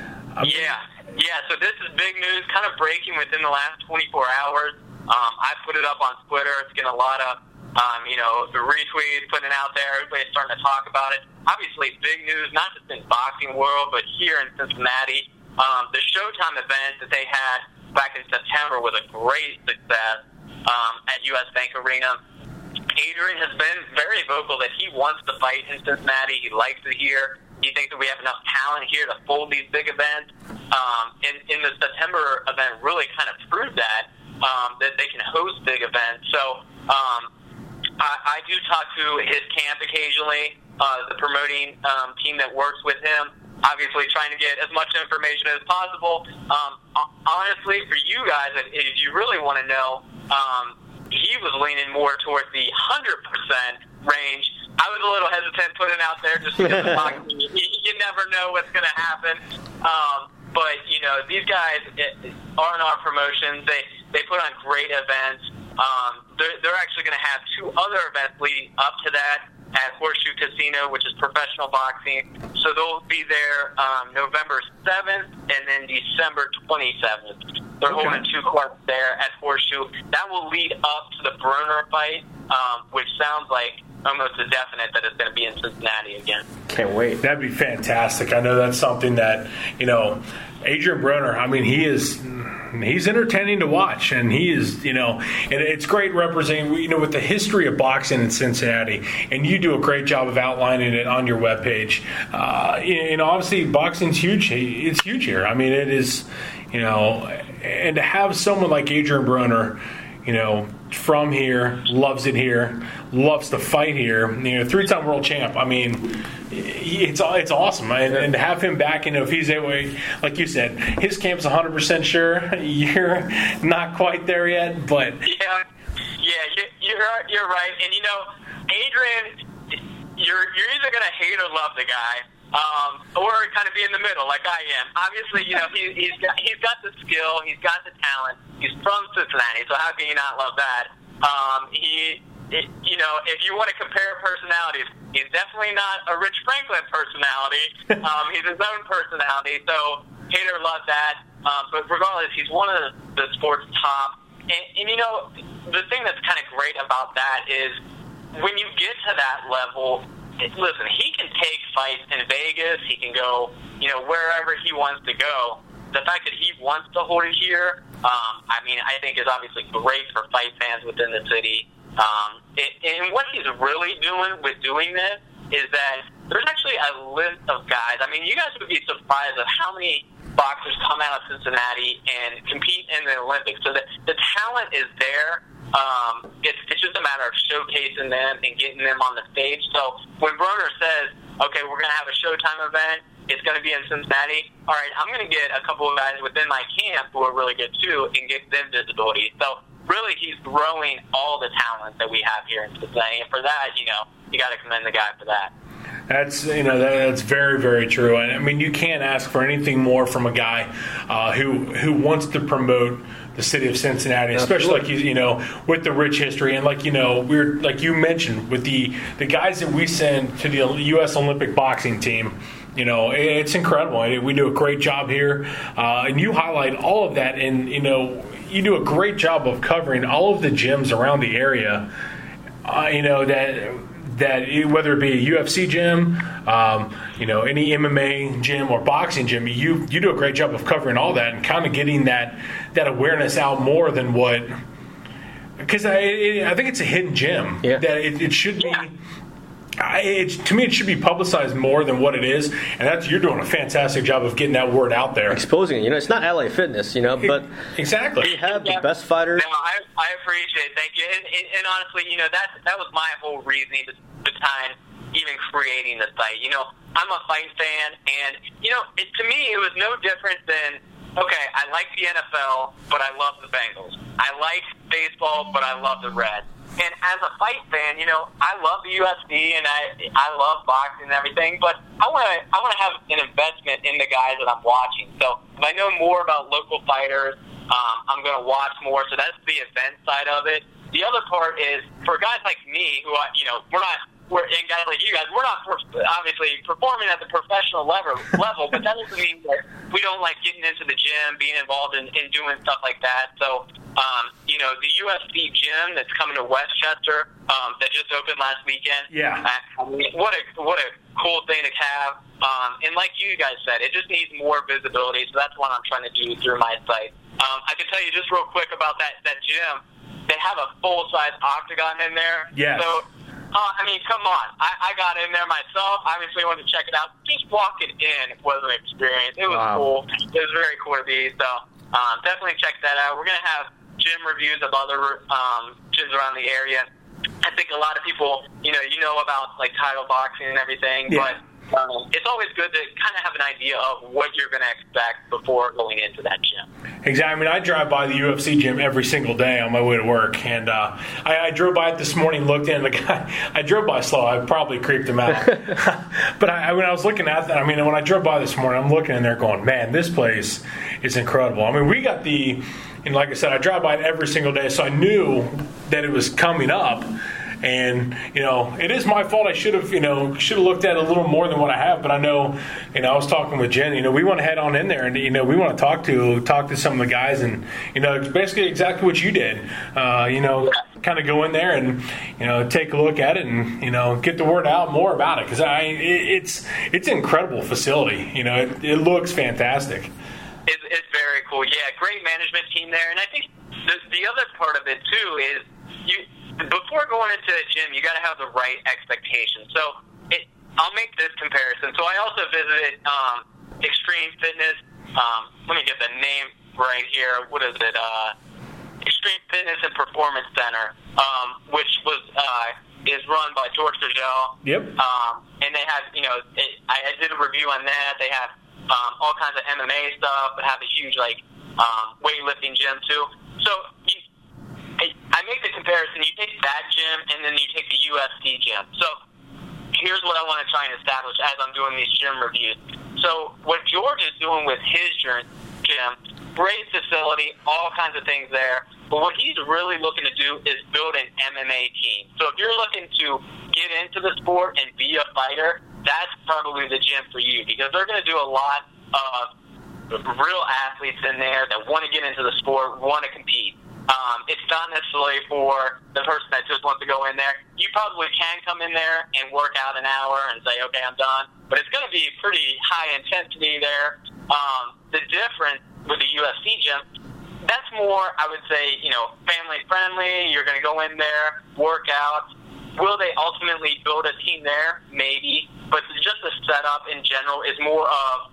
Yeah. So this is big news, kind of breaking within the last 24 hours. I put it up on Twitter. It's getting a lot of the retweets, putting it out there. Everybody's starting to talk about it. Obviously, big news, not just in boxing world, but here in Cincinnati. The Showtime event that they had back in September was a great success at U.S. Bank Arena. Adrian has been very vocal that he wants to fight in Cincinnati. He likes it here. He thinks that we have enough talent here to hold these big events. In the September event really kind of proved that they can host big events. So I do talk to his camp occasionally, the promoting team that works with him. Obviously, trying to get as much information as possible. Honestly, for you guys, if you really want to know, he was leaning more towards the 100% range. I was a little hesitant putting it out there just because you never know what's going to happen. But these guys are in our promotions. They put on great events. They're actually going to have 2 other events leading up to that at Horseshoe Casino, which is professional boxing. So they'll be there November 7th and then December 27th. They're holding 2 cards there at Horseshoe. That will lead up to the Broner fight, which sounds like almost a definite that it's going to be in Cincinnati again. Can't wait. That'd be fantastic. I know that's something that, Adrian Broner, I mean, he's entertaining to watch, and he is, and it's great representing, with the history of boxing in Cincinnati, and you do a great job of outlining it on your webpage. Obviously, boxing's huge. It's huge here. I mean, it is, and to have someone like Adrian Broner, from here, loves it here, loves to fight here, 3-time world champ. I mean, it's awesome, and to have him back, if he's able, like you said, his camp's 100% sure. You're not quite there yet, but you're right. And Adrian, you're either gonna hate or love the guy, or kind of be in the middle, like I am. Obviously, he's got the skill, he's got the talent. He's from Cincinnati, so how can you not love that? If you want to compare personalities, he's definitely not a Rich Franklin personality. He's his own personality, so hate or love that. But regardless, he's one of the sport's top. And the thing that's kind of great about that is when you get to that level, listen, he can take fights in Vegas. He can go, wherever he wants to go. The fact that he wants to hold it here, I think is obviously great for fight fans within the city. And what he's really doing with doing this is that there's actually a list of guys. I mean, you guys would be surprised at how many boxers come out of Cincinnati and compete in the Olympics. So the talent is there. It's just a matter of showcasing them and getting them on the stage. So when Broner says, okay, we're going to have a Showtime event, it's going to be in Cincinnati, all right, I'm going to get a couple of guys within my camp who are really good too and get them visibility. So really he's growing all the talent that we have here in Cincinnati. And for that, you got to commend the guy for that. That's that's very, very true. And I mean, you can't ask for anything more from a guy who wants to promote the city of Cincinnati, especially like with the rich history and we're like you mentioned with the guys that we send to the U.S. Olympic boxing team. It's incredible. We do a great job here, and you highlight all of that, and you do a great job of covering all of the gyms around the area. That whether it be a UFC gym, any MMA gym or boxing gym, you do a great job of covering all that and kind of getting that awareness out more than what. Because I think it's a hidden gem that it should be. To me, it should be publicized more than what it is, and you're doing a fantastic job of getting that word out there, exposing it. It's not LA Fitness, but exactly. We have the best fighters. No, I appreciate it. Thank you. And honestly, that was my whole reasoning behind even creating the site. I'm a fight fan, and to me, it was no different than. Okay, I like the NFL, but I love the Bengals. I like baseball, but I love the Reds. And as a fight fan, I love the UFC and I love boxing and everything, but I want to have an investment in the guys that I'm watching. So if I know more about local fighters, I'm going to watch more. So that's the event side of it. The other part is for guys like me who and guys like you guys, we're not obviously performing at the professional level, but that doesn't mean that we don't like getting into the gym, being involved in doing stuff like that. So, the UFC gym that's coming to Westchester, that just opened last weekend. Yeah. What a cool thing to have. And like you guys said, it just needs more visibility. So that's what I'm trying to do through my site. I can tell you just real quick about that gym. They have a full-size octagon in there. Yes. So, come on. I got in there myself. Obviously, I wanted to check it out. Just walking in was an experience. It was cool. It was very cool to be. So definitely check that out. We're going to have gym reviews of other gyms around the area. I think a lot of people, about like title boxing and everything, but it's always good to kind of have an idea of what you're going to expect before going into that gym. Exactly. I drive by the UFC gym every single day on my way to work, and I drove by it this morning, looked in, the guy, I drove by slow, I probably creeped him out. But when I was looking at that, when I drove by this morning, I'm looking in there going, man, this place is incredible. We got and like I said, I drive by it every single day, so I knew that it was coming up. And, it is my fault. I should have looked at it a little more than what I have. But I know, I was talking with Jen, we want to head on in there and, we want to talk to some of the guys and, basically exactly what you did. Kind of go in there and, take a look at it and, get the word out more about it. Because it's an incredible facility. It looks fantastic. It's very cool. Yeah, great management team there. And I think the other part of it, too, is before going into a gym, you got to have the right expectations. So I'll make this comparison. So I also visited Extreme Fitness. Let me get the name right here. What is it? Extreme Fitness and Performance Center, which is run by George Gurgel. Yep. And they have, I did a review on that. They have all kinds of MMA stuff, but have a huge weightlifting gym too. So I make the comparison. You take that gym, and then you take the UFC gym. So here's what I want to try and establish as I'm doing these gym reviews. So what George is doing with his gym, great facility, all kinds of things there. But what he's really looking to do is build an MMA team. So if you're looking to get into the sport and be a fighter, that's probably the gym for you, because they're going to do a lot of real athletes in there that want to get into the sport, want to compete. It's not necessarily for the person that just wants to go in there. You probably can come in there and work out an hour and say, okay, I'm done. But it's going to be pretty high intensity there. The difference with the UFC gym, that's more, I would say, family friendly. You're going to go in there, work out. Will they ultimately build a team there? Maybe. But just the setup in general is more of,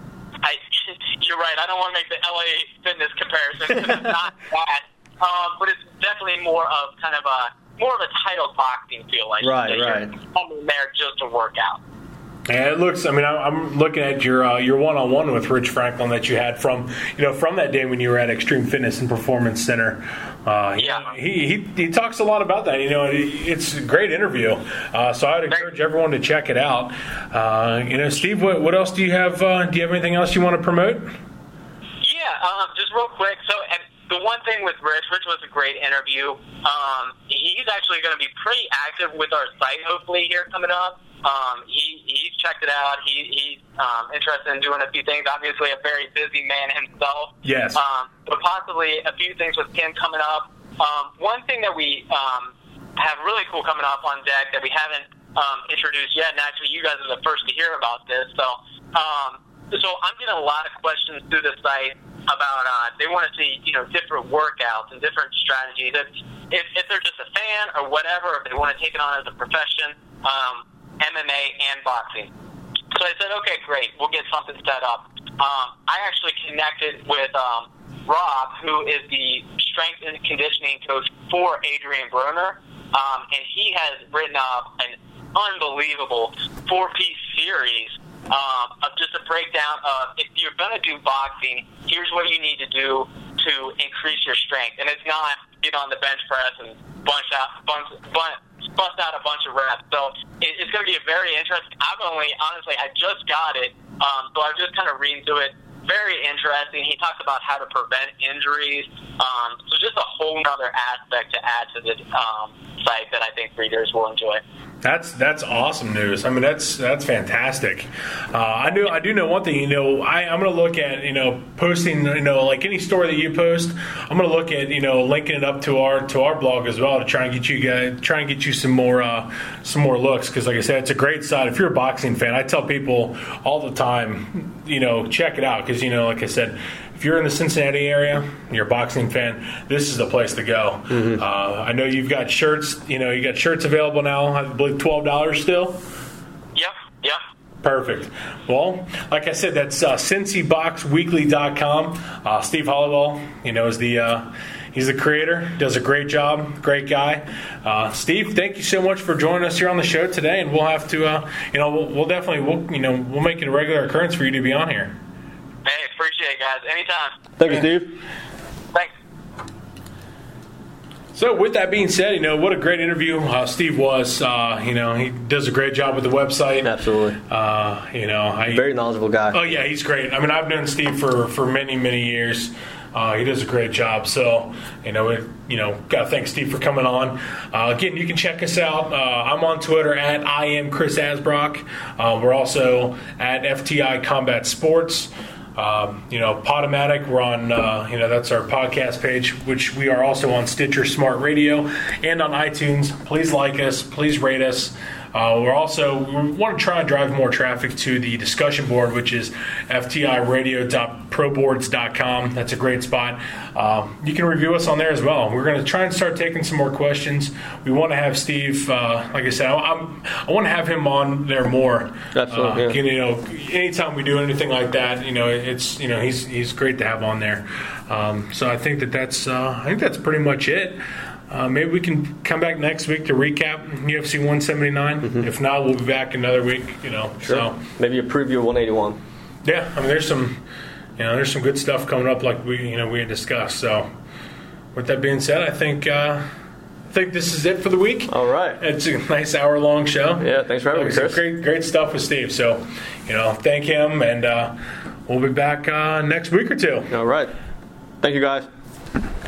you're right, I don't want to make the LA Fitness comparison because it's not that. But it's definitely more of a title boxing feel, like right. You're coming there just to work out. And it looks. I'm looking at your one-on-one with Rich Franklin that you had from that day when you were at Extreme Fitness and Performance Center. He talks a lot about that. It's a great interview. So I would encourage everyone to check it out. Steve, what else do you have? Do you have anything else you want to promote? Yeah, just real quick. So. The one thing with Rich was a great interview. He's actually going to be pretty active with our site, hopefully, here coming up. He's checked it out. He's interested in doing a few things. Obviously, a very busy man himself. Yes. But possibly a few things with him coming up. One thing that we have really cool coming up on deck that we haven't introduced yet, and actually you guys are the first to hear about this. So I'm getting a lot of questions through the site about they want to see different workouts and different strategies. If they're just a fan or whatever, if they want to take it on as a profession, MMA and boxing. So I said, okay, great, we'll get something set up. I actually connected with Rob, who is the strength and conditioning coach for Adrian Broner, and he has written up an unbelievable 4-piece series of just a breakdown of, if you're going to do boxing, here's what you need to do to increase your strength. And it's not get on the bench press and bust out a bunch of reps. So it's going to be a very interesting. I just got it, so I'm just kind of reading through it. Very interesting. He talks about how to prevent injuries. So just a whole other aspect to add to the site that I think readers will enjoy. That's awesome news. I mean, that's fantastic. I do know one thing. I'm going to look at posting. Like any story that you post, I'm going to look at linking it up to our blog as well to try and get you some more looks, because like I said, it's a great site. If you're a boxing fan, I tell people all the time, check it out, because like I said, if you're in the Cincinnati area, you're a boxing fan, this is the place to go. Mm-hmm. I know you've got shirts. You got shirts available now. I believe $12 still. Yep. Perfect. Well, like I said, that's CincyBoxWeekly.com. Steve Hollowell, is he's the creator. Does a great job. Great guy. Steve, thank you so much for joining us here on the show today. And we'll have to, we'll make it a regular occurrence for you to be on here. Hey, appreciate it, guys. Anytime. Thank you, Steve. Thanks. So with that being said, what a great interview Steve was. He does a great job with the website. Absolutely. Very knowledgeable guy. Oh, yeah, he's great. I mean, I've known Steve for many, many years. He does a great job. So, got to thank Steve for coming on. Again, you can check us out. I'm on Twitter at I am Chris Asbrock. We're also at FTI Combat Sports. Podomatic, we're on, that's our podcast page, which we are also on Stitcher Smart Radio and on iTunes. Please like us. Please rate us. We want to try and drive more traffic to the discussion board, which is ftirradio.proboards.com. That's a great spot. You can review us on there as well. We're going to try and start taking some more questions. We want to have Steve, like I said, I want to have him on there more. Absolutely. Anytime we do anything like that, it's he's great to have on there. So I think that's pretty much it. Maybe we can come back next week to recap UFC 179. Mm-hmm. If not, we'll be back another week. Sure. So maybe a preview of 181. Yeah, I mean, there's some good stuff coming up, like we had discussed. So, with that being said, I think this is it for the week. All right, it's a nice hour-long show. Yeah, thanks for having me, Chris. Great stuff with Steve. So, thank him, and we'll be back next week or two. All right, thank you, guys.